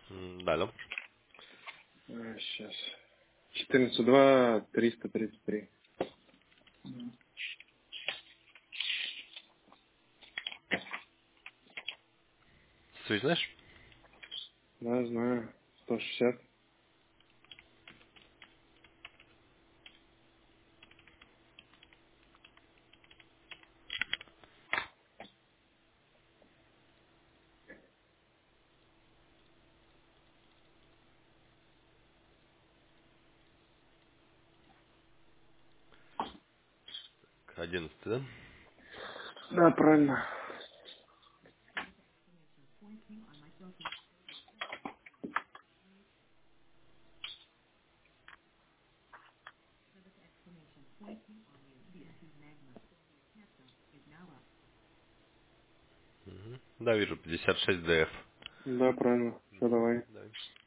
Да, алло. Сейчас. 14.2, 333. Связь знаешь? Да, знаю. 160. К 11, да? Да, правильно. Да, вижу, 56 DF. Да, правильно. Все, давай. Давай.